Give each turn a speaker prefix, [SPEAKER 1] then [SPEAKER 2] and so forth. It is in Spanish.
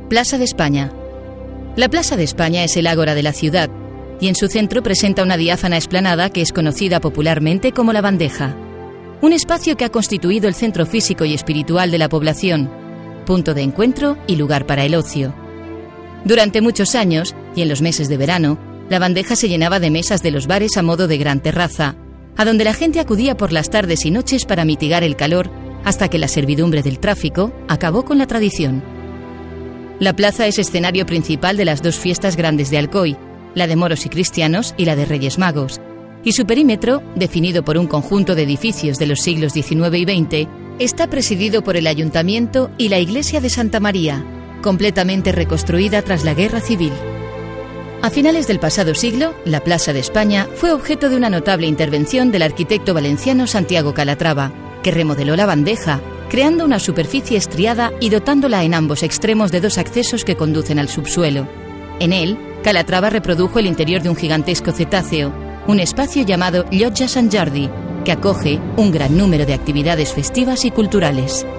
[SPEAKER 1] Plaza de España. La Plaza de España es el ágora de la ciudad y en su centro presenta una diáfana explanada que es conocida popularmente como La Bandeja. Un espacio que ha constituido el centro físico y espiritual de la población, punto de encuentro y lugar para el ocio. Durante muchos años, y en los meses de verano, La Bandeja se llenaba de mesas de los bares a modo de gran terraza, a donde la gente acudía por las tardes y noches para mitigar el calor, hasta que la servidumbre del tráfico acabó con la tradición. La plaza es escenario principal de las dos fiestas grandes de Alcoy, la de moros y cristianos y la de Reyes Magos, y su perímetro, definido por un conjunto de edificios de los siglos XIX y XX, está presidido por el Ayuntamiento y la Iglesia de Santa María, completamente reconstruida tras la Guerra Civil. A finales del pasado siglo, la Plaza de España fue objeto de una notable intervención del arquitecto valenciano Santiago Calatrava, que remodeló La Bandeja, creando una superficie estriada y dotándola en ambos extremos de dos accesos que conducen al subsuelo. En él, Calatrava reprodujo el interior de un gigantesco cetáceo, un espacio llamado Llotja Sant Jordi, que acoge un gran número de actividades festivas y culturales.